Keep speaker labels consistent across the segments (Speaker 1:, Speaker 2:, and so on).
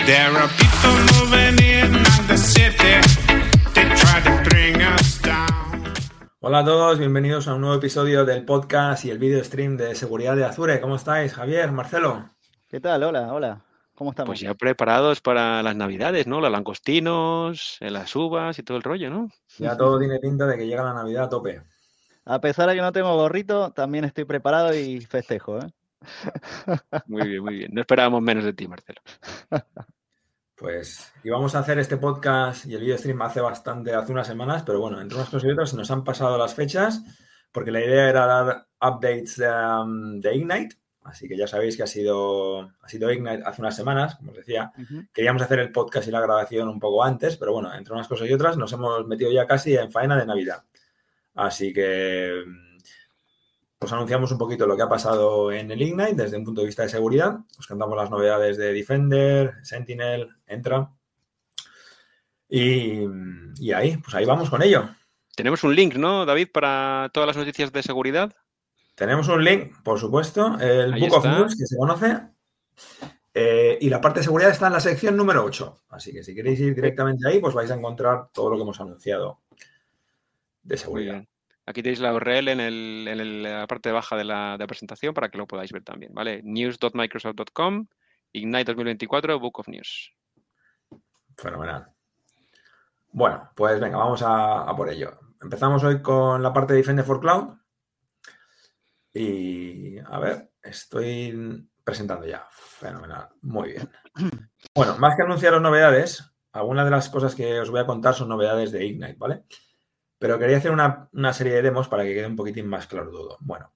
Speaker 1: There are people moving in on the city. They try to bring us down.
Speaker 2: Hola a todos, bienvenidos a un nuevo episodio del podcast y el video stream de seguridad de Azure. ¿Cómo estáis, Javier, Marcelo?
Speaker 3: ¿Qué tal? Hola. ¿Cómo estamos?
Speaker 4: Pues ya preparados para las Navidades, ¿no? Los langostinos, las uvas y todo el rollo, ¿no?
Speaker 2: Ya todo tiene pinta de que llega la Navidad a tope.
Speaker 3: A pesar de que no tengo gorrito, también estoy preparado y festejo, ¿eh?
Speaker 4: Muy bien, muy bien. No esperábamos menos de ti, Marcelo.
Speaker 2: Pues íbamos a hacer este podcast y el video stream hace unas semanas, pero bueno, entre unas cosas y otras nos han pasado las fechas porque la idea era dar updates de Ignite, así que ya sabéis que ha sido Ignite hace unas semanas, como os decía. Queríamos hacer el podcast y la grabación un poco antes, pero bueno, entre unas cosas y otras nos hemos metido ya casi en faena de Navidad. Así que os anunciamos un poquito lo que ha pasado en el Ignite desde un punto de vista de seguridad. Os contamos las novedades de Defender, Sentinel, Entra. Y ahí vamos con ello.
Speaker 4: Tenemos un link, ¿no, David, para todas las noticias de seguridad?
Speaker 2: Tenemos un link, por supuesto, el
Speaker 4: Ahí
Speaker 2: Book of
Speaker 4: está.
Speaker 2: News, que se conoce. Y la parte de seguridad está en la sección número 8. Así que si queréis ir directamente ahí, pues vais a encontrar todo lo que hemos anunciado de
Speaker 4: Muy
Speaker 2: seguridad.
Speaker 4: bien. Aquí tenéis la URL en la parte baja de la presentación para que lo podáis ver también, ¿vale? news.microsoft.com, Ignite 2024, Book of News.
Speaker 2: Fenomenal. Bueno, pues venga, vamos a por ello. Empezamos hoy con la parte de Defender for Cloud. Y a ver, estoy presentando ya. Fenomenal. Muy bien. Bueno, más que anunciaros novedades, algunas de las cosas que os voy a contar son novedades de Ignite, ¿vale? Pero quería hacer una serie de demos para que quede un poquitín más claro todo. Bueno,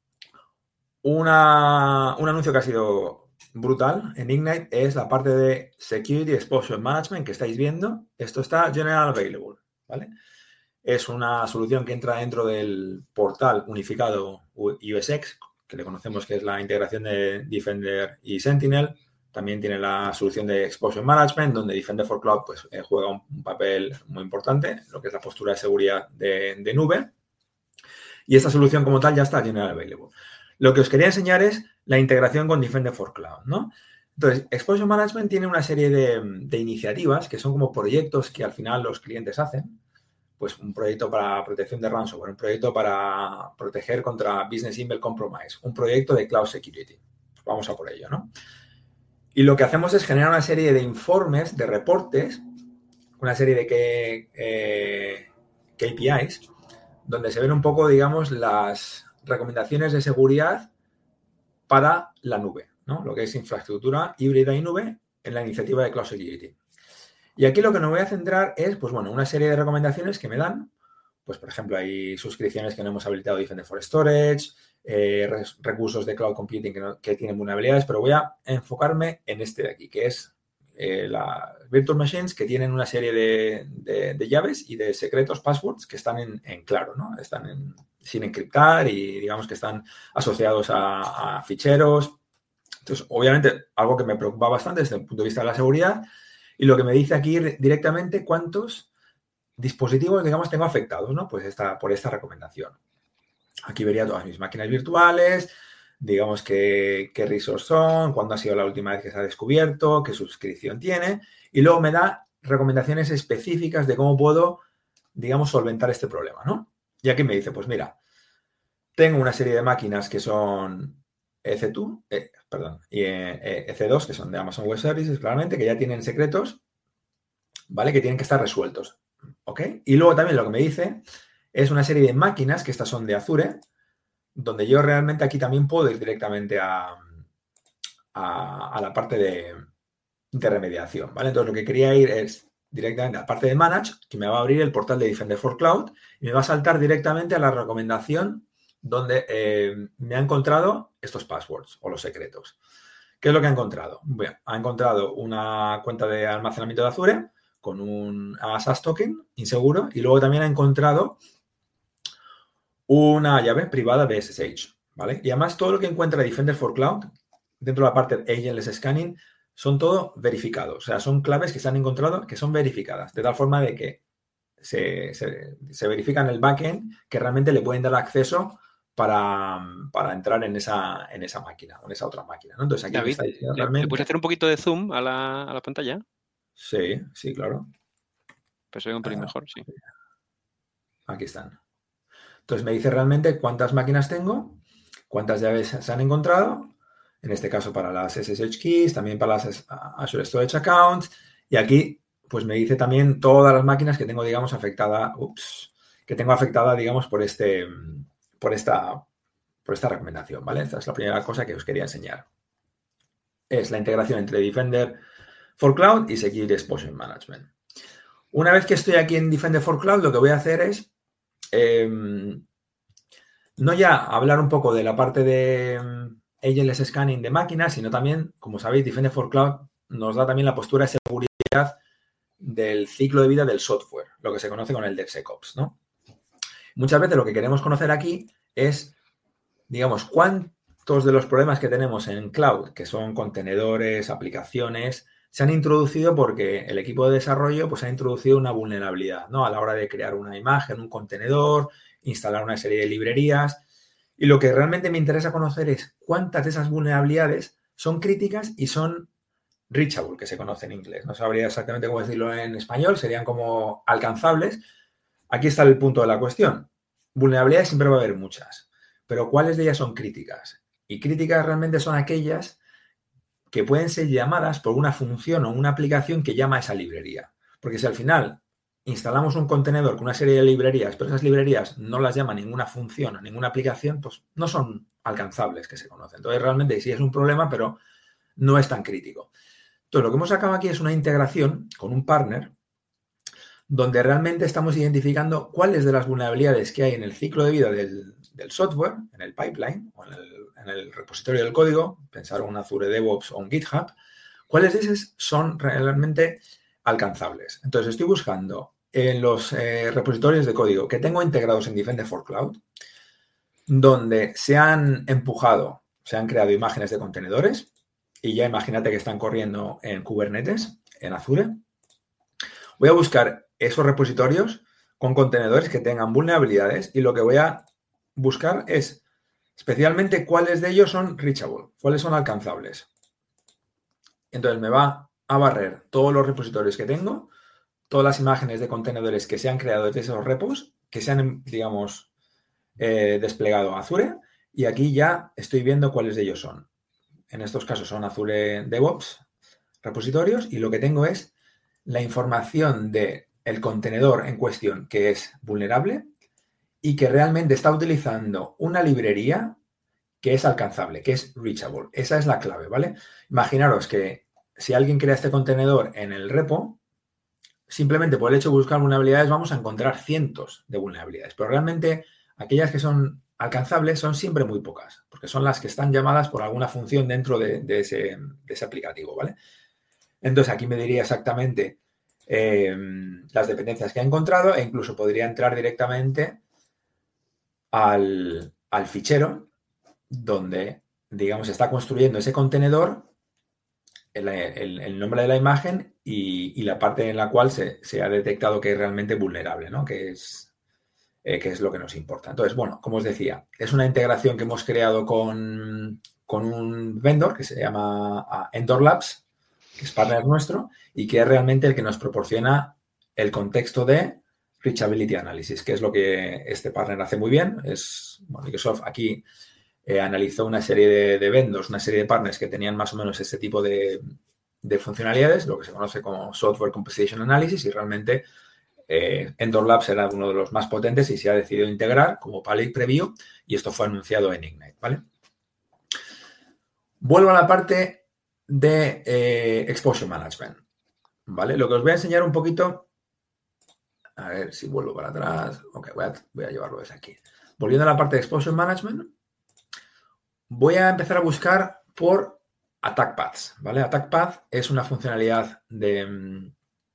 Speaker 2: un anuncio que ha sido brutal en Ignite es la parte de Security Exposure Management que estáis viendo. Esto está General Available, ¿vale? Es una solución que entra dentro del portal unificado USX, que le conocemos que es la integración de Defender y Sentinel. También tiene la solución de Exposure Management, donde Defender for Cloud pues, juega un papel muy importante, lo que es la postura de seguridad de nube. Y esta solución como tal ya está General Available. Lo que os quería enseñar es la integración con Defender for Cloud, ¿no? Entonces, Exposure Management tiene una serie de iniciativas que son como proyectos que al final los clientes hacen. Pues un proyecto para protección de ransomware, un proyecto para proteger contra Business Email Compromise, un proyecto de Cloud Security. Vamos a por ello, ¿no? Y lo que hacemos es generar una serie de informes, de reportes, una serie de KPIs, donde se ven un poco, digamos, las recomendaciones de seguridad para la nube, ¿no? Lo que es infraestructura híbrida y nube en la iniciativa de Cloud Security. Y aquí lo que me voy a centrar es, pues bueno, una serie de recomendaciones que me dan. Pues, por ejemplo, hay suscripciones que no hemos habilitado Defender for Storage, recursos de Cloud Computing que tienen vulnerabilidades, pero voy a enfocarme en este de aquí, que es las Virtual Machines que tienen una serie de llaves y de secretos, passwords, que están en claro, ¿no? Están sin encriptar y digamos que están asociados a ficheros. Entonces, obviamente, algo que me preocupa bastante desde el punto de vista de la seguridad. Y lo que me dice aquí directamente cuántos dispositivos, digamos, tengo afectados, ¿no? Pues por esta recomendación. Aquí vería todas mis máquinas virtuales, digamos qué resource son, cuándo ha sido la última vez que se ha descubierto, qué suscripción tiene. Y luego me da recomendaciones específicas de cómo puedo, digamos, solventar este problema, ¿no? Y aquí me dice, pues mira, tengo una serie de máquinas que son EC2, y EC2, que son de Amazon Web Services, claramente, que ya tienen secretos, ¿vale? Que tienen que estar resueltos, ¿ok? Y luego también lo que me dice es una serie de máquinas, que estas son de Azure, donde yo realmente aquí también puedo ir directamente a la parte de remediación, ¿vale? Entonces, lo que quería ir es directamente a la parte de Manage, que me va a abrir el portal de Defender for Cloud y me va a saltar directamente a la recomendación donde me ha encontrado estos passwords o los secretos. ¿Qué es lo que ha encontrado? Bueno, ha encontrado una cuenta de almacenamiento de Azure con un SAS token inseguro y luego también ha encontrado una llave privada de SSH, ¿vale? Y además todo lo que encuentra Defender for Cloud dentro de la parte de Agentless Scanning son todo verificados. O sea, son claves que se han encontrado que son verificadas, de tal forma de que se verifica en el backend que realmente le pueden dar acceso para entrar en esa máquina, o en esa otra máquina, ¿no? Entonces aquí me
Speaker 4: David,
Speaker 2: está diciendo
Speaker 4: ¿le
Speaker 2: realmente...
Speaker 4: puedes hacer un poquito de zoom a la pantalla?
Speaker 2: Sí, sí, claro.
Speaker 4: Pues se ve un pelín mejor, sí.
Speaker 2: Aquí están. Entonces me dice realmente cuántas máquinas tengo, cuántas llaves se han encontrado, en este caso para las SSH keys, también para las Azure Storage Accounts, y aquí pues me dice también todas las máquinas que tengo, digamos, afectada, digamos, por esta recomendación, ¿vale? Esta es la primera cosa que os quería enseñar. Es la integración entre Defender for Cloud y Security Exposure Management. Una vez que estoy aquí en Defender for Cloud, lo que voy a hacer es no ya hablar un poco de la parte de agentless scanning de máquinas, sino también, como sabéis, Defender for Cloud nos da también la postura de seguridad del ciclo de vida del software, lo que se conoce con el DevSecOps, ¿no? Muchas veces lo que queremos conocer aquí es, digamos, cuántos de los problemas que tenemos en cloud, que son contenedores, aplicaciones, se han introducido porque el equipo de desarrollo pues ha introducido una vulnerabilidad, ¿no? A la hora de crear una imagen, un contenedor, instalar una serie de librerías. Y lo que realmente me interesa conocer es cuántas de esas vulnerabilidades son críticas y son reachable, que se conoce en inglés. No sabría exactamente cómo decirlo en español, serían como alcanzables. Aquí está el punto de la cuestión. Vulnerabilidades siempre va a haber muchas, pero ¿cuáles de ellas son críticas? Y críticas realmente son aquellas que pueden ser llamadas por una función o una aplicación que llama a esa librería. Porque si al final instalamos un contenedor con una serie de librerías, pero esas librerías no las llama ninguna función o ninguna aplicación, pues no son alcanzables, que se conocen. Entonces, realmente sí es un problema, pero no es tan crítico. Entonces, lo que hemos sacado aquí es una integración con un partner donde realmente estamos identificando cuáles de las vulnerabilidades que hay en el ciclo de vida del software, en el pipeline o en el repositorio del código, pensar en un Azure DevOps o un GitHub, cuáles de esas son realmente alcanzables. Entonces, estoy buscando en los repositorios de código que tengo integrados en Defender for Cloud, donde se han creado imágenes de contenedores, y ya imagínate que están corriendo en Kubernetes, en Azure. Voy a buscar esos repositorios con contenedores que tengan vulnerabilidades y lo que voy a buscar es especialmente cuáles de ellos son reachable, cuáles son alcanzables. Entonces me va a barrer todos los repositorios que tengo, todas las imágenes de contenedores que se han creado desde esos repos, que se han, digamos, desplegado a Azure, y aquí ya estoy viendo cuáles de ellos son. En estos casos son Azure DevOps repositorios, y lo que tengo es la información del contenedor en cuestión que es vulnerable y que realmente está utilizando una librería que es alcanzable, que es reachable. Esa es la clave, ¿vale? Imaginaros que si alguien crea este contenedor en el repo, simplemente por el hecho de buscar vulnerabilidades vamos a encontrar cientos de vulnerabilidades, pero realmente aquellas que son alcanzables son siempre muy pocas, porque son las que están llamadas por alguna función dentro de ese aplicativo, ¿vale? Entonces aquí me diría exactamente las dependencias que ha encontrado e incluso podría entrar directamente al fichero donde, digamos, está construyendo ese contenedor, el nombre de la imagen y la parte en la cual se ha detectado que es realmente vulnerable, ¿no? Que es lo que nos importa. Entonces, bueno, como os decía, es una integración que hemos creado con un vendor que se llama Endor Labs, que es partner nuestro y que es realmente el que nos proporciona el contexto de Reachability Analysis, que es lo que este partner hace muy bien. Microsoft aquí analizó una serie de vendors, una serie de partners que tenían más o menos este tipo de funcionalidades, lo que se conoce como Software Composition Analysis, y realmente Endor Labs era uno de los más potentes y se ha decidido integrar como public preview, y esto fue anunciado en Ignite, ¿vale? Vuelvo a la parte de Exposure Management, ¿vale? Lo que os voy a enseñar un poquito, a ver si vuelvo para atrás. Ok, voy a llevarlo desde aquí. Volviendo a la parte de Exposure Management, voy a empezar a buscar por Attack Paths, ¿vale? Attack Path es una funcionalidad de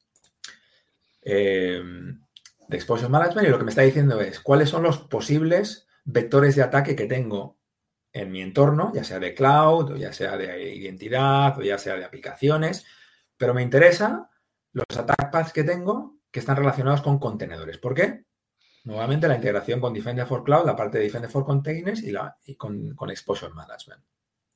Speaker 2: Exposure Management, y lo que me está diciendo es cuáles son los posibles vectores de ataque que tengo en mi entorno, ya sea de cloud, o ya sea de identidad, o ya sea de aplicaciones, pero me interesa los attack paths que tengo que están relacionados con contenedores. ¿Por qué? nuevamente la integración con Defender for Cloud, la parte de Defender for Containers y con Exposure Management.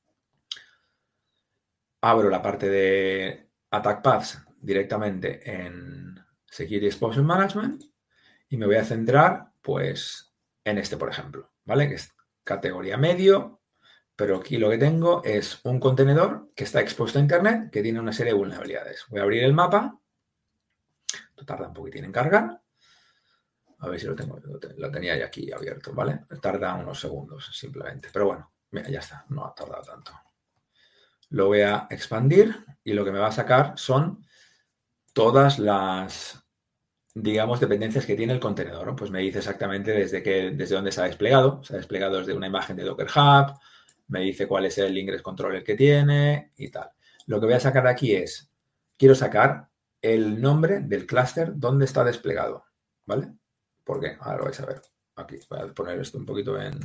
Speaker 2: Abro la parte de Attack Paths directamente en Security Exposure Management y me voy a centrar, pues, en este, por ejemplo, ¿vale? Que es categoría medio, pero aquí lo que tengo es un contenedor que está expuesto a Internet que tiene una serie de vulnerabilidades. Voy a abrir el mapa. Esto tarda un poquitín en cargar. A ver si lo tengo. Lo tenía ya aquí abierto, ¿vale? Tarda unos segundos simplemente. Pero bueno, mira, ya está. No ha tardado tanto. Lo voy a expandir y lo que me va a sacar son todas las, digamos, dependencias que tiene el contenedor, ¿no? Pues me dice exactamente desde dónde se ha desplegado. Se ha desplegado desde una imagen de Docker Hub. Me dice cuál es el ingress controller que tiene y tal. Lo que voy a sacar de aquí es, quiero sacar el nombre del clúster donde está desplegado, ¿vale? ¿Por qué? Ahora lo vais a ver. Aquí voy a poner esto un poquito en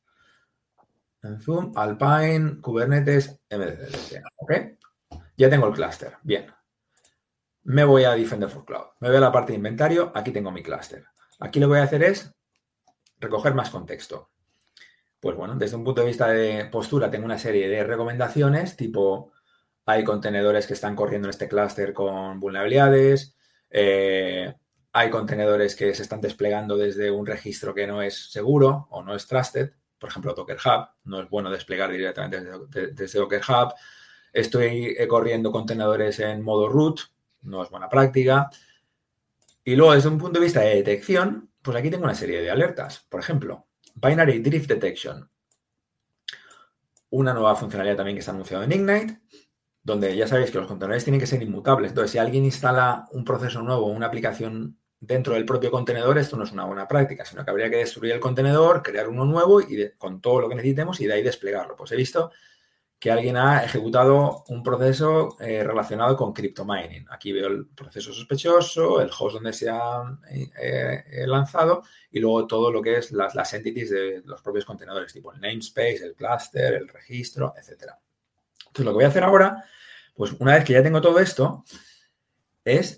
Speaker 2: Zoom. Alpine, Kubernetes, MDDC, ¿ok? Ya tengo el clúster. Bien. Me voy a Defender for Cloud. Me voy a la parte de inventario. Aquí tengo mi clúster. Aquí lo que voy a hacer es recoger más contexto. Pues bueno, desde un punto de vista de postura tengo una serie de recomendaciones tipo hay contenedores que están corriendo en este clúster con vulnerabilidades, hay contenedores que se están desplegando desde un registro que no es seguro o no es trusted, por ejemplo Docker Hub, no es bueno desplegar directamente desde Docker Hub, estoy corriendo contenedores en modo root, no es buena práctica. Y luego desde un punto de vista de detección, pues aquí tengo una serie de alertas, por ejemplo, Binary Drift Detection, una nueva funcionalidad también que está anunciada en Ignite, donde ya sabéis que los contenedores tienen que ser inmutables. Entonces, si alguien instala un proceso nuevo o una aplicación dentro del propio contenedor, esto no es una buena práctica, sino que habría que destruir el contenedor, crear uno nuevo y con todo lo que necesitemos y de ahí desplegarlo. Pues he visto que alguien ha ejecutado un proceso relacionado con cryptomining. Aquí veo el proceso sospechoso, el host donde se ha lanzado y luego todo lo que es las entities de los propios contenedores, tipo el namespace, el cluster, el registro, etcétera. Entonces, lo que voy a hacer ahora, pues una vez que ya tengo todo esto, es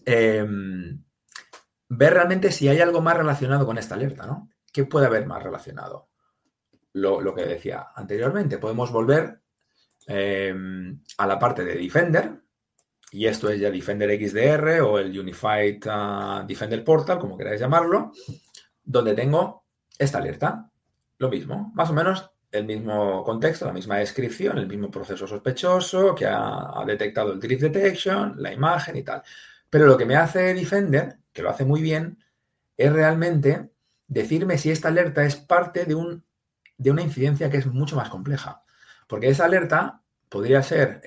Speaker 2: ver realmente si hay algo más relacionado con esta alerta, ¿no? ¿Qué puede haber más relacionado? Lo que decía anteriormente, podemos volver a la parte de Defender, y esto es ya Defender XDR o el Unified Defender Portal, como queráis llamarlo, donde tengo esta alerta. Lo mismo, más o menos el mismo contexto, la misma descripción, el mismo proceso sospechoso que ha detectado el drift detection, la imagen y tal. Pero lo que me hace Defender, que lo hace muy bien, es realmente decirme si esta alerta es parte de una incidencia que es mucho más compleja. Porque esa alerta podría ser,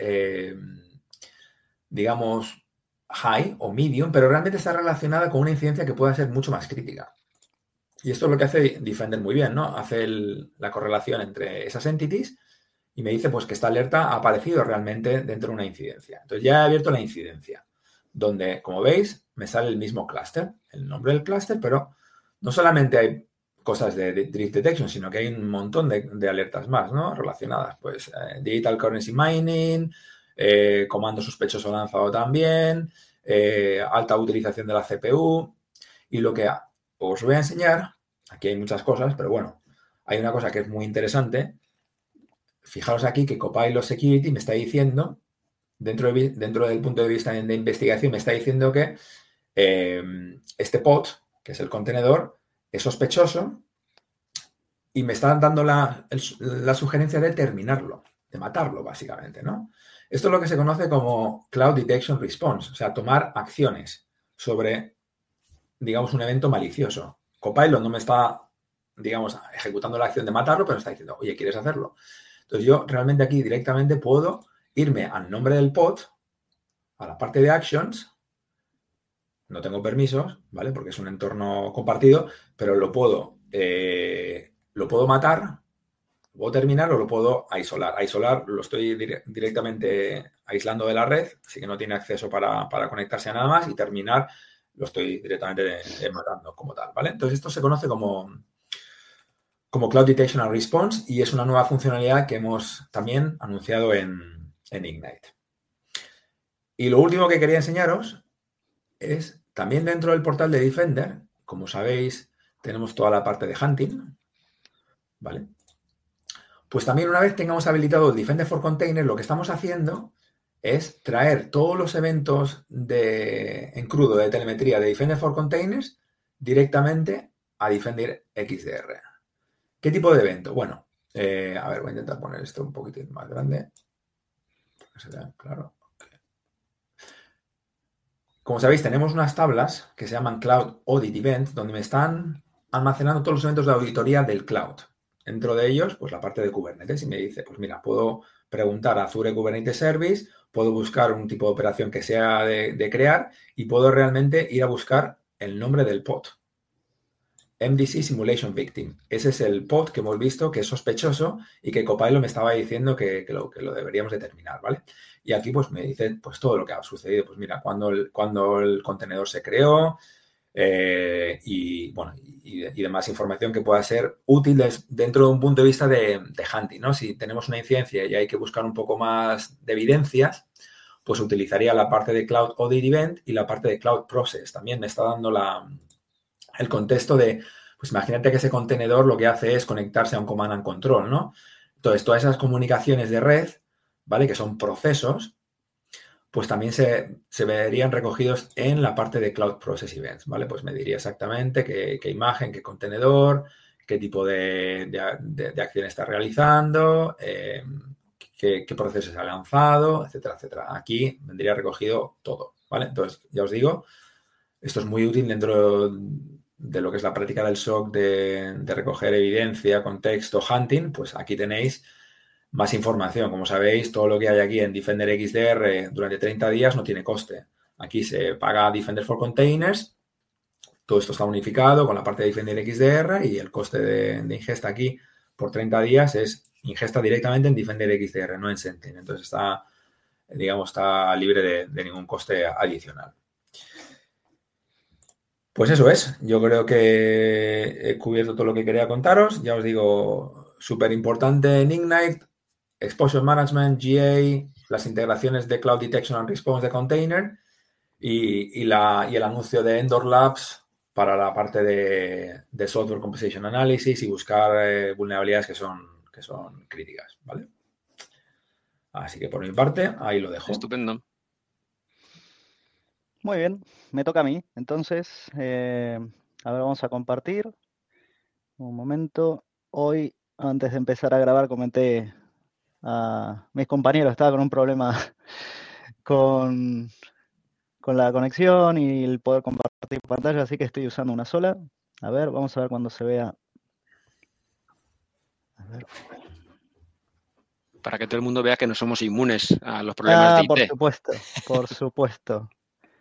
Speaker 2: digamos, high o medium, pero realmente está relacionada con una incidencia que pueda ser mucho más crítica. Y esto es lo que hace Defender muy bien, ¿no? Hace la correlación entre esas entities y me dice pues que esta alerta ha aparecido realmente dentro de una incidencia. Entonces ya he abierto la incidencia, donde, como veis, me sale el mismo clúster, el nombre del clúster, pero no solamente hay cosas de drift detection, sino que hay un montón de alertas más, ¿no? Relacionadas, pues digital currency mining, comando sospechoso lanzado también, alta utilización de la CPU y lo que os voy a enseñar, aquí hay muchas cosas, pero bueno, hay una cosa que es muy interesante. Fijaros aquí que Copilot Security me está diciendo, dentro del punto de vista de investigación, me está diciendo que este pod, que es el contenedor, es sospechoso y me está dando la sugerencia de terminarlo, de matarlo, básicamente, ¿no? Esto es lo que se conoce como Cloud Detection Response, o sea, tomar acciones sobre, digamos, un evento malicioso. Copilot no me está, digamos, ejecutando la acción de matarlo, pero está diciendo, oye, ¿quieres hacerlo? Entonces yo realmente aquí directamente puedo irme al nombre del pod, a la parte de actions, no tengo permisos, ¿vale? Porque es un entorno compartido, pero lo puedo matar, lo puedo terminar o lo puedo aislar. Aislar lo estoy directamente aislando de la red, así que no tiene acceso para conectarse a nada más, y terminar lo estoy directamente matando como tal, ¿vale? Entonces esto se conoce como Cloud Detection and Response y es una nueva funcionalidad que hemos también anunciado en Ignite. Y lo último que quería enseñaros es también dentro del portal de Defender, como sabéis, tenemos toda la parte de hunting, ¿vale? Pues también una vez tengamos habilitado el Defender for Containers, lo que estamos haciendo es traer todos los eventos en crudo de telemetría de Defender for Containers directamente a Defender XDR. ¿Qué tipo de evento? Bueno, a ver, voy a intentar poner esto un poquitín más grande. Para que se vea claro. Como sabéis, tenemos unas tablas que se llaman Cloud Audit Events, donde me están almacenando todos los eventos de auditoría del cloud. Dentro de ellos, pues la parte de Kubernetes. Y me dice, pues mira, puedo preguntar a Azure Kubernetes Service, puedo buscar un tipo de operación que sea de crear y puedo realmente ir a buscar el nombre del pod. MDC Simulation Victim. Ese es el pod que hemos visto que es sospechoso y que Copilot me estaba diciendo que lo deberíamos determinar, ¿vale? Y aquí pues me dice pues todo lo que ha sucedido. Pues mira, cuando el contenedor se creó y demás información que pueda ser útil dentro de un punto de vista de hunting, ¿no? Si tenemos una incidencia y hay que buscar un poco más de evidencias, pues utilizaría la parte de Cloud Audit Event y la parte de Cloud Process. También me está dando el contexto de, pues imagínate que ese contenedor lo que hace es conectarse a un command and control, ¿no? Entonces, todas esas comunicaciones de red, ¿vale? Que son procesos, pues también se verían recogidos en la parte de Cloud Process Events, ¿vale? Pues me diría exactamente qué imagen, qué contenedor, qué tipo de acción está realizando, qué proceso se ha lanzado, etcétera, etcétera. Aquí vendría recogido todo, ¿vale? Entonces, ya os digo, esto es muy útil dentro de lo que es la práctica del SOC de recoger evidencia, contexto, hunting. Pues aquí tenéis más información. Como sabéis, todo lo que hay aquí en Defender XDR durante 30 días no tiene coste. Aquí se paga Defender for Containers. Todo esto está unificado con la parte de Defender XDR y el coste de ingesta aquí por 30 días es ingesta directamente en Defender XDR, no en Sentinel. Entonces está libre de ningún coste adicional. Pues eso es. Yo creo que he cubierto todo lo que quería contaros. Ya os digo, súper importante en Ignite, Exposure Management, GA, las integraciones de Cloud Detection and Response de Container y el anuncio de Endor Labs para la parte de Software Composition Analysis y buscar vulnerabilidades que son críticas, ¿vale? Así que por mi parte, ahí lo dejo.
Speaker 4: Estupendo.
Speaker 3: Muy bien, me toca a mí. Entonces, a ver, vamos a compartir. Un momento. Hoy, antes de empezar a grabar, comenté a mis compañeros, estaba con un problema con la conexión y el poder compartir pantalla, así que estoy usando una sola. A ver, vamos a ver cuando se vea. A ver.
Speaker 4: Para que todo el mundo vea que no somos inmunes a los problemas de IT.
Speaker 3: Por supuesto, por supuesto.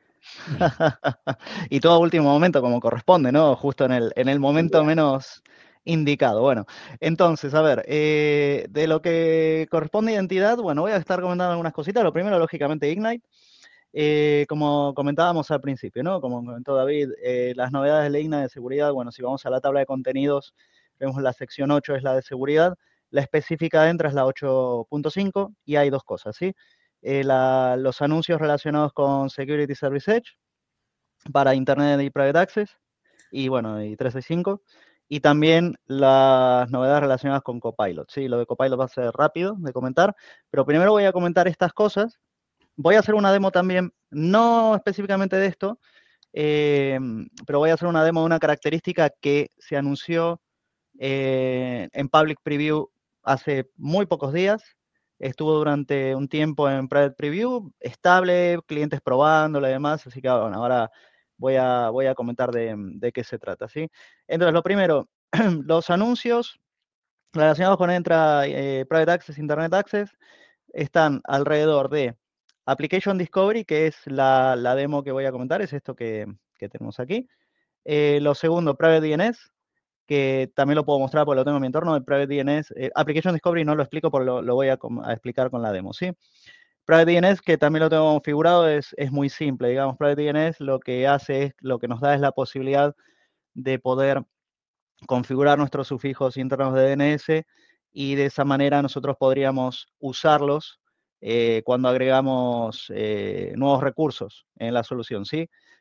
Speaker 3: Y todo a último momento, como corresponde, ¿no? Justo en el momento menos indicado. Bueno, entonces, a ver, de lo que corresponde a identidad, bueno, voy a estar comentando algunas cositas. Lo primero, lógicamente, Ignite. Como comentábamos al principio, ¿no? Como comentó David, las novedades de la Ignite de seguridad, bueno, si vamos a la tabla de contenidos, vemos la sección 8 es la de seguridad, la específica dentro es la 8.5 y hay dos cosas, ¿sí? Los anuncios relacionados con Security Service Edge para Internet y Private Access y, bueno, y 365 y también las novedades relacionadas con Copilot, ¿sí? Lo de Copilot va a ser rápido de comentar, pero primero voy a comentar estas cosas. Voy a hacer una demo también, no específicamente de esto, pero voy a hacer una demo de una característica que se anunció en Public Preview hace muy pocos días. Estuvo durante un tiempo en Private Preview, estable, clientes probándolo y demás, así que bueno, ahora voy a comentar de qué se trata, ¿sí? Entonces, lo primero, los anuncios relacionados con Private Access, Internet Access, están alrededor de Application Discovery, que es la demo que voy a comentar, es esto que tenemos aquí. Lo segundo, Private DNS, que también lo puedo mostrar porque lo tengo en mi entorno. El Private DNS, Application Discovery no lo explico, porque lo voy a explicar con la demo, ¿sí? Private DNS, que también lo tengo configurado, es muy simple, digamos. Private DNS lo que hace es, lo que nos da es la posibilidad de poder configurar nuestros sufijos internos de DNS y de esa manera nosotros podríamos usarlos cuando agregamos nuevos recursos en la solución, ¿sí?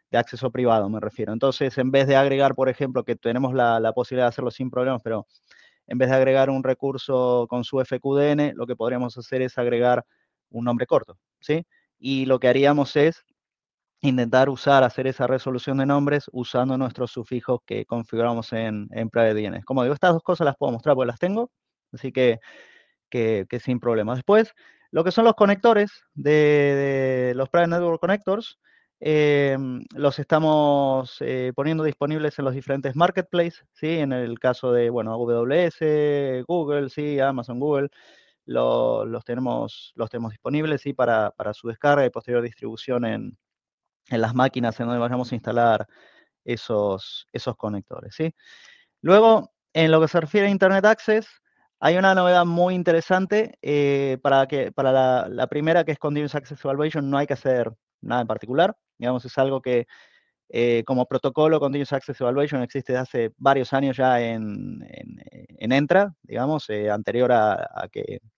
Speaker 3: acceso privado, me refiero. Entonces, en vez de agregar, por ejemplo, que tenemos la posibilidad de hacerlo sin problemas, pero en vez de agregar un recurso con su FQDN, lo que podríamos hacer es agregar un nombre corto, ¿sí? Y lo que haríamos es intentar hacer esa resolución de nombres usando nuestros sufijos que configuramos en Private DNS. Como digo, estas dos cosas las puedo mostrar porque las tengo, así que sin problema. Después, lo que son los conectores de los Private Network Connectors, los estamos poniendo disponibles en los diferentes marketplaces, ¿sí? En el caso de, bueno, AWS, Google, ¿sí? Amazon, Google, los tenemos disponibles, ¿sí? Para su descarga y posterior distribución en las máquinas en donde vayamos a instalar esos conectores, ¿sí? Luego, en lo que se refiere a Internet Access, hay una novedad muy interesante para la primera, que es Continuous Access Evaluation, no hay que hacer nada en particular. Digamos, es algo que como protocolo Continuous Access Evaluation existe desde hace varios años ya en Entra, digamos, anterior a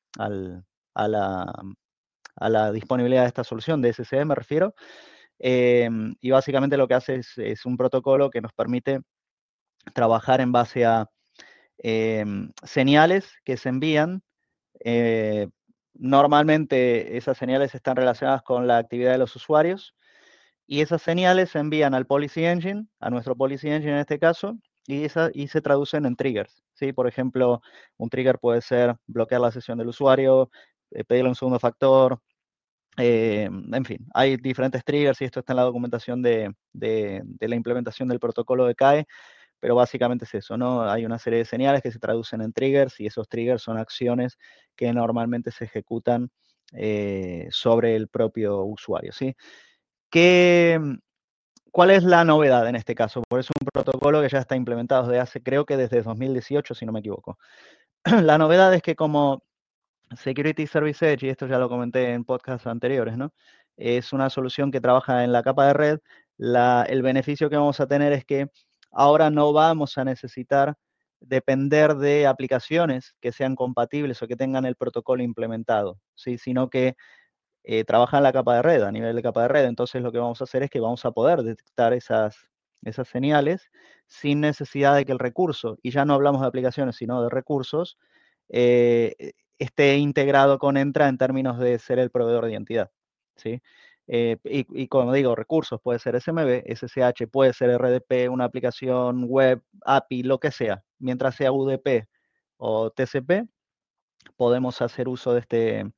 Speaker 3: la disponibilidad de esta solución de SSE, me refiero. Y básicamente lo que hace es un protocolo que nos permite trabajar en base a señales que se envían. Normalmente esas señales están relacionadas con la actividad de los usuarios y esas señales se envían al Policy Engine, a nuestro Policy Engine en este caso, y se traducen en triggers, ¿sí? Por ejemplo, un trigger puede ser bloquear la sesión del usuario, pedirle un segundo factor, en fin, hay diferentes triggers y esto está en la documentación de la implementación del protocolo de CAE, pero básicamente es eso, ¿no? Hay una serie de señales que se traducen en triggers y esos triggers son acciones que normalmente se ejecutan sobre el propio usuario, ¿sí? ¿Cuál es la novedad en este caso? Porque es un protocolo que ya está implementado creo que desde 2018, si no me equivoco. La novedad es que como Security Service Edge, y esto ya lo comenté en podcasts anteriores, ¿no? Es una solución que trabaja en la capa de red. El beneficio que vamos a tener es que ahora no vamos a necesitar depender de aplicaciones que sean compatibles o que tengan el protocolo implementado, ¿sí? Sino que trabaja en la capa de red, a nivel de capa de red. Entonces lo que vamos a hacer es que vamos a poder detectar esas señales sin necesidad de que el recurso, y ya no hablamos de aplicaciones, sino de recursos, esté integrado con Entra en términos de ser el proveedor de identidad, ¿sí? Y como digo, recursos, puede ser SMB, SSH, puede ser RDP, una aplicación web, API, lo que sea. Mientras sea UDP o TCP, podemos hacer uso de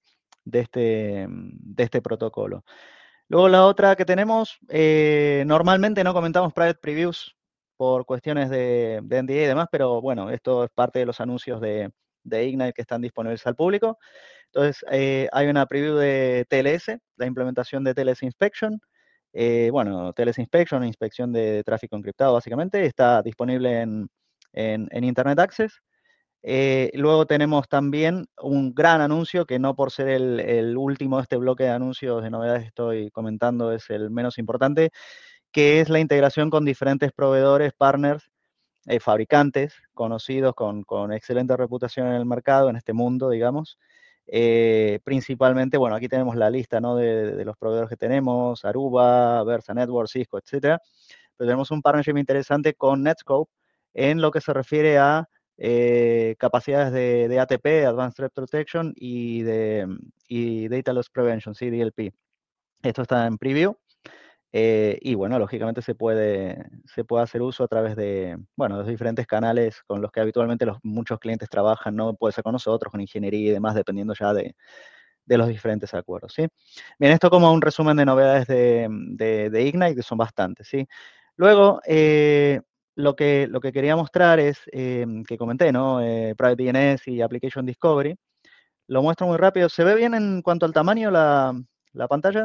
Speaker 3: este protocolo. Luego la otra que tenemos, normalmente no comentamos private previews por cuestiones de NDA y demás, pero bueno, esto es parte de los anuncios de Ignite que están disponibles al público. Entonces, hay una preview de TLS, la implementación de TLS Inspection. Bueno, TLS Inspection, inspección de tráfico encriptado, básicamente, está disponible en Internet Access. Luego tenemos también un gran anuncio, que no por ser el último de este bloque de anuncios de novedades que estoy comentando es el menos importante, que es la integración con diferentes proveedores, partners, fabricantes conocidos con excelente reputación en el mercado, en este mundo, digamos. Principalmente, bueno, aquí tenemos la lista, ¿no? de los proveedores que tenemos, Aruba, Versa Network, Cisco, etcétera. Pero tenemos un partnership interesante con Netscope en lo que se refiere a capacidades de ATP, Advanced Threat Protection, y Data Loss Prevention, ¿sí? DLP. Esto está en preview. Y bueno, lógicamente se puede hacer uso a través de, bueno, los diferentes canales con los que habitualmente muchos clientes trabajan, ¿no? Puede ser con nosotros, con ingeniería y demás, dependiendo ya de los diferentes acuerdos, ¿sí? Bien, esto como un resumen de novedades de Ignite, que son bastantes, ¿sí? Luego, lo que quería mostrar es, que comenté, ¿no? Private DNS y Application Discovery. Lo muestro muy rápido. ¿Se ve bien en cuanto al tamaño la pantalla?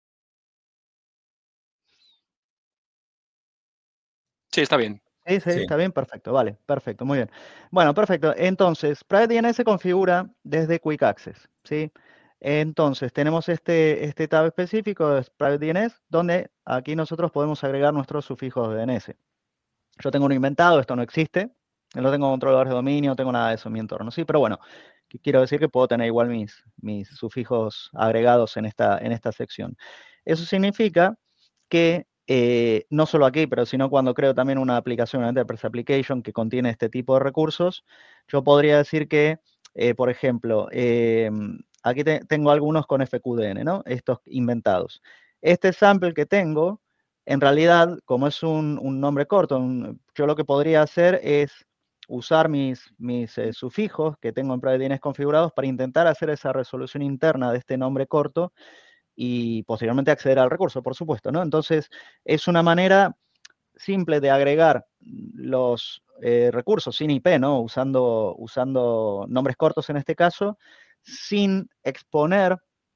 Speaker 4: Sí, está bien.
Speaker 3: Sí, está bien, perfecto, vale, perfecto, muy bien. Bueno, perfecto. Entonces, Private DNS se configura desde Quick Access, ¿sí? Entonces, tenemos este tab específico de Private DNS, donde aquí nosotros podemos agregar nuestros sufijos de DNS. Yo tengo uno inventado, esto no existe, no tengo controladores de dominio, no tengo nada de eso en mi entorno, ¿sí? Pero bueno, quiero decir que puedo tener igual mis sufijos agregados en esta sección. Eso significa que no solo aquí, pero sino cuando creo también una aplicación, una Enterprise Application que contiene este tipo de recursos, yo podría decir que, por ejemplo, aquí tengo algunos con FQDN, ¿no? Estos inventados. Este sample que tengo, en realidad, como es un nombre corto, yo lo que podría hacer es usar mis sufijos que tengo en PrivateDNS configurados para intentar hacer esa resolución interna de este nombre corto y posteriormente acceder al recurso, por supuesto, ¿no? Entonces, es una manera simple de agregar los recursos sin IP, ¿no? Usando nombres cortos en este caso, sin exponer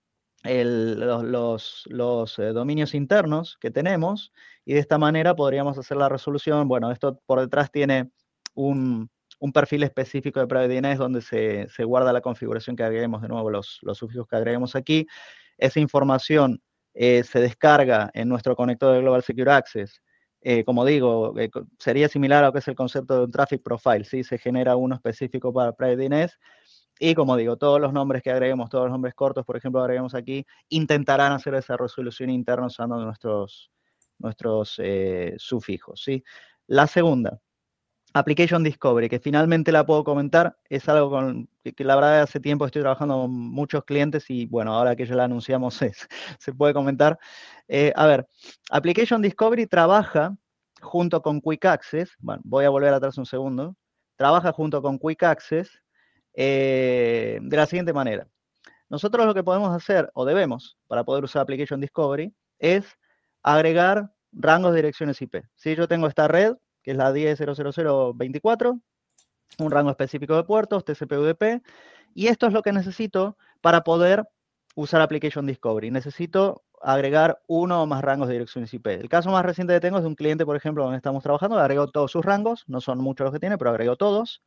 Speaker 3: los dominios internos que tenemos, y de esta manera podríamos hacer la resolución. Bueno, esto por detrás tiene un perfil específico de PrivateDNS donde se guarda la configuración que agreguemos, de nuevo, los sufijos que agreguemos aquí. Esa información se descarga en nuestro conector de Global Secure Access. Como digo, sería similar a lo que es el concepto de un traffic profile, ¿sí? Se genera uno específico para PrivateDNS. Y como digo, todos los nombres que agreguemos, todos los nombres cortos, por ejemplo, agreguemos aquí, intentarán hacer esa resolución interna usando nuestros sufijos, ¿sí? La segunda, Application Discovery, que finalmente la puedo comentar, es algo que la verdad hace tiempo estoy trabajando con muchos clientes y bueno, ahora que ya la anunciamos se puede comentar. A ver, Application Discovery trabaja junto con Quick Access, bueno, voy a volver atrás un segundo, trabaja junto con Quick Access de la siguiente manera. Nosotros lo que podemos hacer, o debemos, para poder usar Application Discovery, es agregar rangos de direcciones IP. Si yo tengo esta red, que es la 10.000.24, un rango específico de puertos, TCP/UDP, y esto es lo que necesito para poder usar Application Discovery. Necesito agregar uno o más rangos de direcciones IP. El caso más reciente que tengo es de un cliente, por ejemplo, donde estamos trabajando, agregó todos sus rangos, no son muchos los que tiene, pero agregó todos,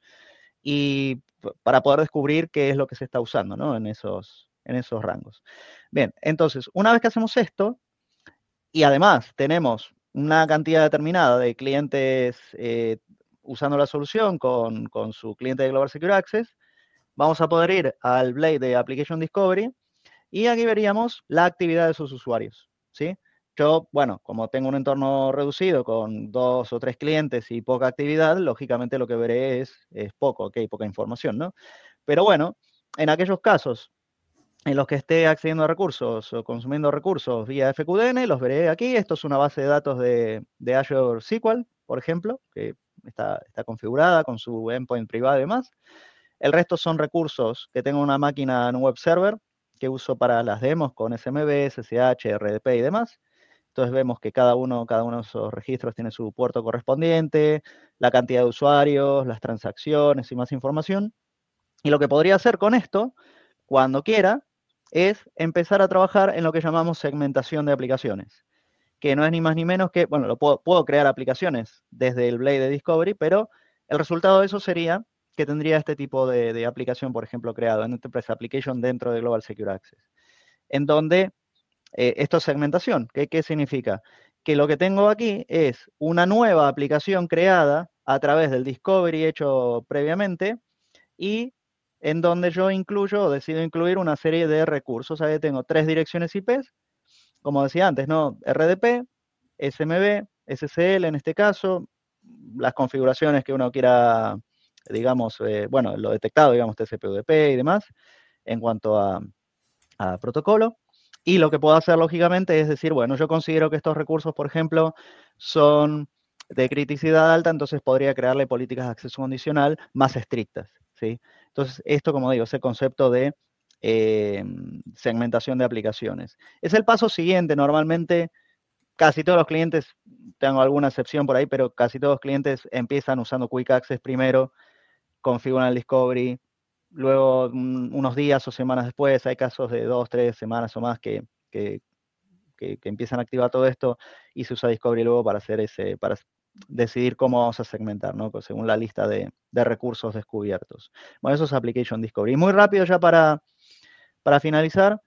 Speaker 3: y para poder descubrir qué es lo que se está usando, ¿no? en esos rangos. Bien, entonces, una vez que hacemos esto, y además tenemos una cantidad determinada de clientes usando la solución con su cliente de Global Secure Access, vamos a poder ir al Blade de Application Discovery y aquí veríamos la actividad de sus usuarios, ¿sí? Yo, bueno, como tengo un entorno reducido con 2 o 3 clientes y poca actividad, lógicamente lo que veré es poco, ¿ok? Poca información, ¿no? Pero bueno, en aquellos casos en los que esté accediendo a recursos o consumiendo recursos vía FQDN, los veré aquí. Esto es una base de datos de Azure SQL, por ejemplo, que está configurada con su endpoint privado y demás. El resto son recursos que tengo en una máquina en un web server que uso para las demos con SMB, SSH, RDP y demás. Entonces vemos que cada uno de esos registros tiene su puerto correspondiente, la cantidad de usuarios, las transacciones y más información. Y lo que podría hacer con esto, cuando quiera, es empezar a trabajar en lo que llamamos segmentación de aplicaciones, que no es ni más ni menos que, bueno, puedo crear aplicaciones desde el Blade de Discovery, pero el resultado de eso sería que tendría este tipo de aplicación, por ejemplo, creado en Enterprise Application dentro de Global Secure Access, en donde esto es segmentación. ¿Qué significa? Que lo que tengo aquí es una nueva aplicación creada a través del Discovery hecho previamente y en donde yo incluyo o decido incluir una serie de recursos. Ahí tengo 3 direcciones IP, como decía antes, ¿no? RDP, SMB, SSL en este caso, las configuraciones que uno quiera, digamos, bueno, lo detectado, digamos, TCP/UDP y demás, en cuanto a protocolo. Y lo que puedo hacer, lógicamente, es decir, bueno, yo considero que estos recursos, por ejemplo, son de criticidad alta, entonces podría crearle políticas de acceso condicional más estrictas, ¿sí? Entonces, esto, como digo, es el concepto de segmentación de aplicaciones. Es el paso siguiente. Normalmente, casi todos los clientes, tengo alguna excepción por ahí, pero casi todos los clientes empiezan usando Quick Access primero, configuran el Discovery, luego unos días o semanas después, hay casos de 2, 3 semanas o más que empiezan a activar todo esto y se usa Discovery luego para decidir cómo vamos a segmentar, ¿no? Pues según la lista de recursos descubiertos. Bueno, eso es Application Discovery. Muy rápido ya para finalizar,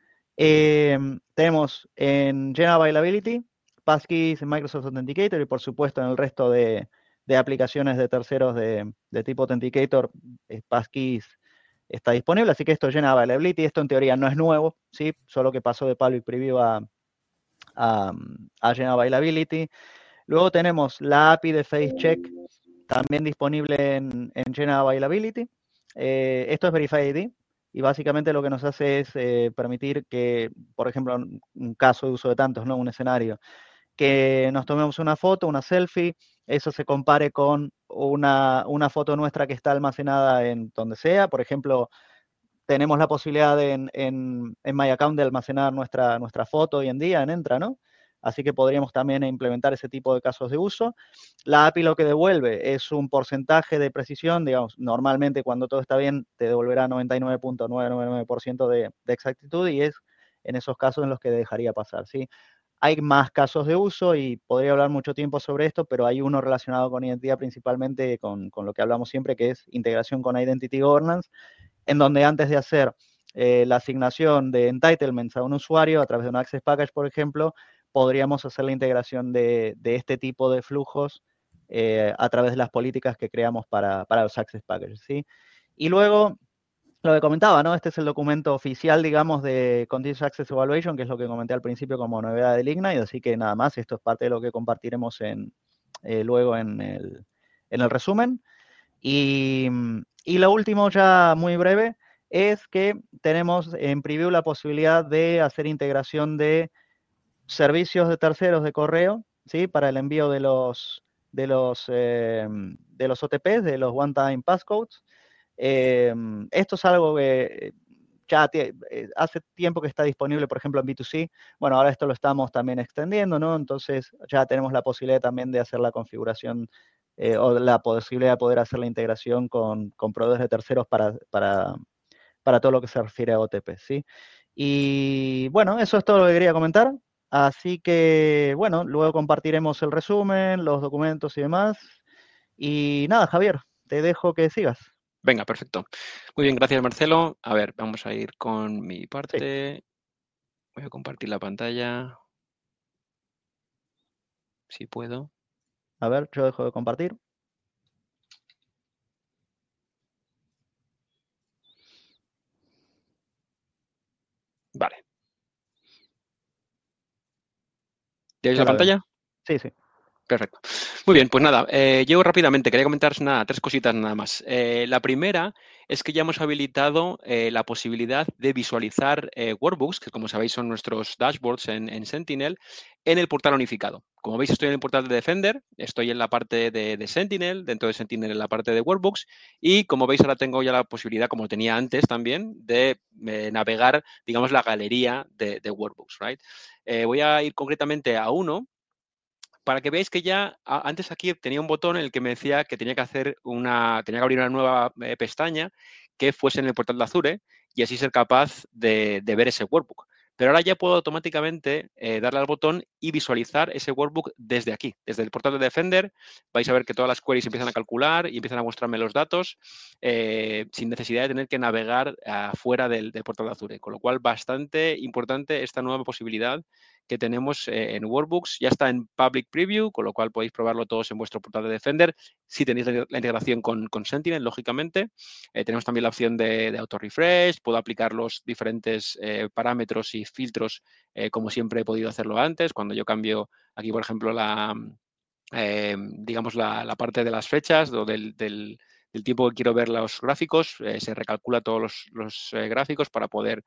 Speaker 3: tenemos en General Availability, Passkeys en Microsoft Authenticator y por supuesto en el resto de aplicaciones de terceros de tipo Authenticator, Passkeys está disponible, así que esto llena Availability. Esto en teoría no es nuevo, ¿sí? Solo que pasó de Public Preview a a General Availability. Luego tenemos la API de FaceCheck, también disponible en General Availability. Esto es Verify ID y básicamente lo que nos hace es permitir que, por ejemplo, un caso de uso de tantos, ¿no? Un escenario, que nos tomemos una foto, una selfie, eso se compare con una foto nuestra que está almacenada en donde sea. Por ejemplo, tenemos la posibilidad en My Account de almacenar nuestra foto hoy en día en Entra, ¿no? Así que podríamos también implementar ese tipo de casos de uso. La API lo que devuelve es un porcentaje de precisión, digamos, normalmente cuando todo está bien te devolverá 99.999% de exactitud y es en esos casos en los que dejaría pasar, ¿sí? Hay más casos de uso y podría hablar mucho tiempo sobre esto, pero hay uno relacionado con identidad principalmente con lo que hablamos siempre, que es integración con Identity Governance, en donde antes de hacer la asignación de entitlements a un usuario a través de un Access Package, por ejemplo, podríamos hacer la integración de este tipo de flujos a través de las políticas que creamos para los Access Packages, ¿sí? Y luego, lo que comentaba, ¿no? Este es el documento oficial, digamos, de Continuous Access Evaluation, que es lo que comenté al principio como novedad del Ignite, así que nada más, esto es parte de lo que compartiremos luego en el resumen. Y lo último, ya muy breve, es que tenemos en preview la posibilidad de hacer integración de servicios de terceros de correo, ¿sí? Para el envío de los OTPs, de los One-Time Passcodes. Esto es algo que ya hace tiempo que está disponible, por ejemplo, en B2C. Bueno, ahora esto lo estamos también extendiendo, ¿no? Entonces ya tenemos la posibilidad también de hacer la configuración o la posibilidad de poder hacer la integración con proveedores de terceros para todo lo que se refiere a OTP, ¿sí? Y bueno, eso es todo lo que quería comentar. Así que, bueno, luego compartiremos el resumen, los documentos y demás. Y nada, Javier, te dejo que sigas.
Speaker 4: Venga, perfecto. Muy bien, gracias, Marcelo. A ver, vamos a ir con mi parte. Voy a compartir la pantalla. Si puedo.
Speaker 3: A ver, yo dejo de compartir.
Speaker 4: Vale. ¿Ya veis
Speaker 3: Ya
Speaker 4: la
Speaker 3: la
Speaker 4: pantalla?
Speaker 3: vemos. Sí, sí.
Speaker 4: Perfecto. Muy bien, pues nada, llego rápidamente. Quería comentaros tres cositas nada más. La primera es que ya hemos habilitado la posibilidad de visualizar workbooks, que como sabéis son nuestros dashboards en Sentinel, en el portal unificado. Como veis, estoy en el portal de Defender, estoy en la parte de Sentinel, dentro de Sentinel en la parte de workbooks, y como veis ahora tengo ya la posibilidad, como tenía antes también, de navegar, digamos, la galería de workbooks, right? Voy a ir concretamente a uno, para que veáis que ya antes aquí tenía un botón en el que me decía que tenía que abrir una nueva pestaña que fuese en el portal de Azure y así ser capaz de ver ese workbook. Pero ahora ya puedo automáticamente darle al botón y visualizar ese workbook desde aquí, desde el portal de Defender. Vais a ver que todas las queries empiezan a calcular y empiezan a mostrarme los datos sin necesidad de tener que navegar fuera del portal de Azure. Con lo cual, bastante importante esta nueva posibilidad que tenemos en Workbooks. Ya está en Public Preview, con lo cual podéis probarlo todos en vuestro portal de Defender. Si tenéis la integración con Sentinel, lógicamente. Tenemos también la opción de auto-refresh. Puedo aplicar los diferentes parámetros y filtros como siempre he podido hacerlo antes. Cuando yo cambio aquí, por ejemplo, digamos la parte de las fechas o del tiempo que quiero ver los gráficos, se recalcula todos los gráficos para poder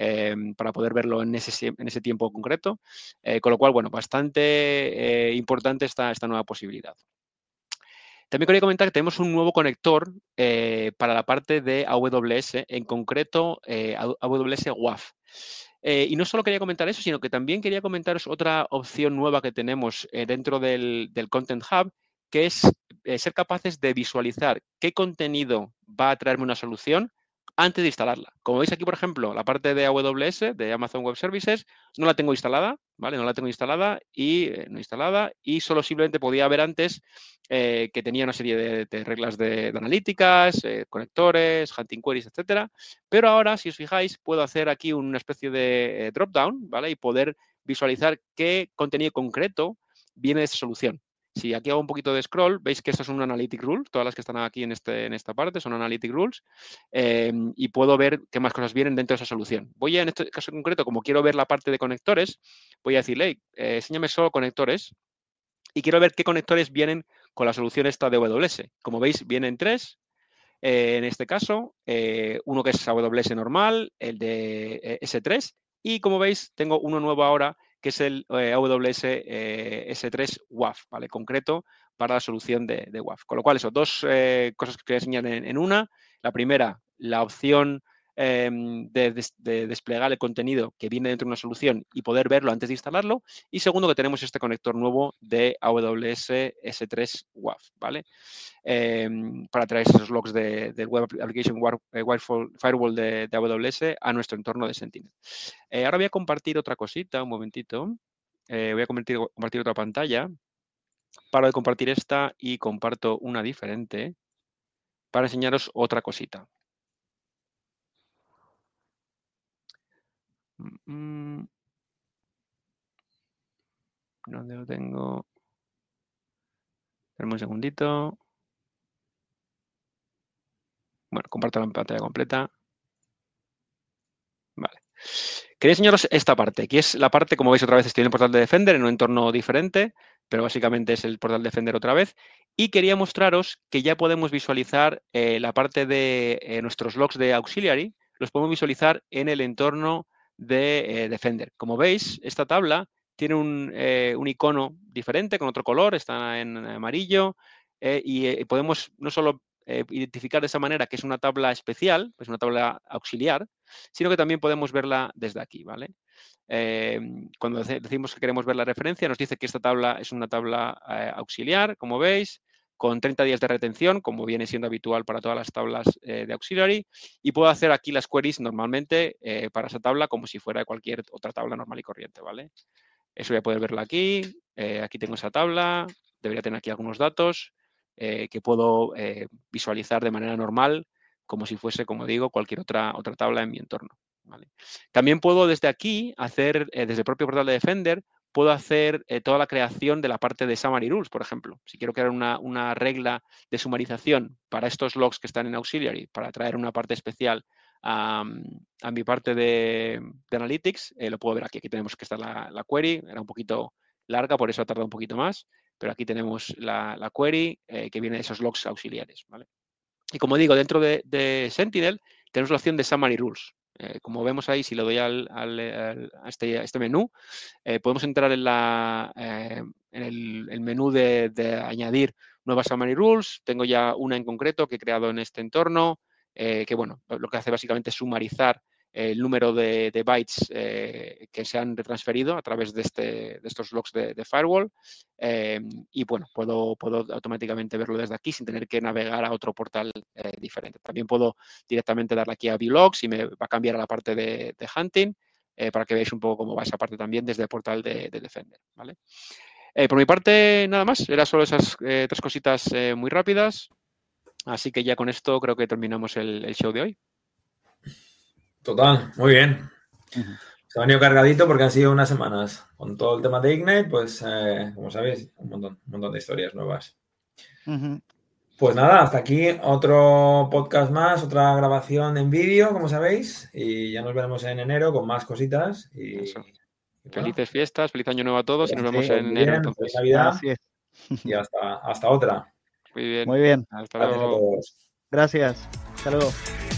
Speaker 4: verlo en ese tiempo concreto. Con lo cual, bueno, bastante importante esta nueva posibilidad. También quería comentar que tenemos un nuevo conector para la parte de AWS, en concreto AWS WAF. Y no solo quería comentar eso, sino que también quería comentaros otra opción nueva que tenemos dentro del Content Hub, que es ser capaces de visualizar qué contenido va a traerme una solución antes de instalarla. Como veis aquí, por ejemplo, la parte de AWS, de Amazon Web Services, no la tengo instalada, ¿vale? No la tengo instalada y solo simplemente podía ver antes que tenía una serie de reglas de analíticas, conectores, hunting queries, etcétera. Pero ahora, si os fijáis, puedo hacer aquí una especie de drop-down, ¿vale? Y poder visualizar qué contenido concreto viene de esa solución. Si aquí hago un poquito de scroll, veis que estas son un Analytic Rule, todas las que están aquí en esta parte son Analytic Rules, y puedo ver qué más cosas vienen dentro de esa solución. Voy a, en este caso concreto, como quiero ver la parte de conectores, voy a decirle, hey, enséñame solo conectores, y quiero ver qué conectores vienen con la solución esta de AWS. Como veis, vienen 3. En este caso, uno que es AWS normal, el de S3, y como veis, tengo uno nuevo ahora, que es el AWS S3 WAF, ¿vale? Concreto para la solución de WAF. Con lo cual, eso, 2 cosas que quería enseñar en una. La primera, la opción de desplegar el contenido que viene dentro de una solución y poder verlo antes de instalarlo. Y segundo, que tenemos este conector nuevo de AWS S3 WAF, ¿vale? Para traer esos logs del Web Application Firewall de AWS a nuestro entorno de Sentinel. Ahora voy a compartir otra cosita, un momentito. Voy a compartir otra pantalla. Paro de compartir esta y comparto una diferente para enseñaros otra cosita. ¿Dónde lo tengo? Espera un segundito. Bueno, comparto la pantalla completa. Vale. Quería enseñaros esta parte, que es la parte, como veis otra vez estoy en el portal de Defender, en un entorno diferente, pero básicamente es el portal de Defender otra vez. Y quería mostraros que ya podemos visualizar la parte de nuestros logs de Auxiliary, los podemos visualizar en el entorno de Defender. Como veis, esta tabla tiene un icono diferente, con otro color, está en amarillo, y podemos no solo identificar de esa manera que es una tabla especial, es una tabla auxiliar, sino que también podemos verla desde aquí, ¿vale? Cuando decimos que queremos ver la referencia, nos dice que esta tabla es una tabla auxiliar, como veis, con 30 días de retención, como viene siendo habitual para todas las tablas de Auxiliary, y puedo hacer aquí las queries normalmente para esa tabla como si fuera cualquier otra tabla normal y corriente, ¿vale? Eso voy a poder verlo aquí. Aquí tengo esa tabla, debería tener aquí algunos datos que puedo visualizar de manera normal, como si fuese, como digo, cualquier otra tabla en mi entorno, ¿vale? También puedo desde aquí hacer, desde el propio portal de Defender, puedo hacer toda la creación de la parte de Summary Rules, por ejemplo. Si quiero crear una regla de sumarización para estos logs que están en Auxiliary, para traer una parte especial a mi parte de Analytics, lo puedo ver aquí. Aquí tenemos que estar la query, era un poquito larga, por eso ha tardado un poquito más, pero aquí tenemos la query que viene de esos logs auxiliares, ¿vale? Y como digo, dentro de Sentinel tenemos la opción de Summary Rules. Como vemos ahí, si le doy a este menú, podemos entrar en el menú de añadir nuevas Summary Rules. Tengo ya una en concreto que he creado en este entorno, que bueno, lo que hace básicamente es sumarizar el número de bytes que se han retransferido a través de estos logs de firewall, y bueno, puedo automáticamente verlo desde aquí sin tener que navegar a otro portal diferente. También puedo directamente darle aquí a View Logs y me va a cambiar a la parte de Hunting para que veáis un poco cómo va esa parte también desde el portal de Defender, ¿vale? Por mi parte, nada más. Era solo esas 3 cositas muy rápidas. Así que ya con esto creo que terminamos el show de hoy.
Speaker 2: Total, muy bien. Se ha venido cargadito porque han sido unas semanas con todo el tema de Ignite, pues como sabéis, un montón de historias nuevas. Pues nada, hasta aquí otro podcast más, otra grabación en vídeo, como sabéis, y ya nos veremos en enero con más cositas. Y
Speaker 4: felices fiestas, feliz año nuevo a todos y nos vemos en enero entonces.
Speaker 2: Feliz Navidad y hasta otra.
Speaker 4: Muy bien.
Speaker 3: Muy bien.
Speaker 4: Hasta luego.
Speaker 2: Gracias a todos.
Speaker 3: Gracias. Hasta luego.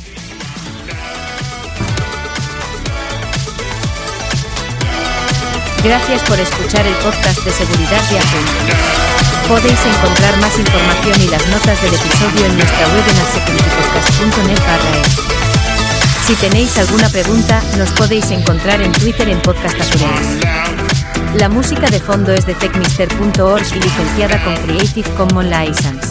Speaker 5: Gracias por escuchar el podcast de Seguridad de Apple. Podéis encontrar más información y las notas del episodio en nuestra web en asecuritypodcast.net/es. Si tenéis alguna pregunta, nos podéis encontrar en Twitter en Podcast Assurance. La música de fondo es de techmister.org y licenciada con Creative Commons License.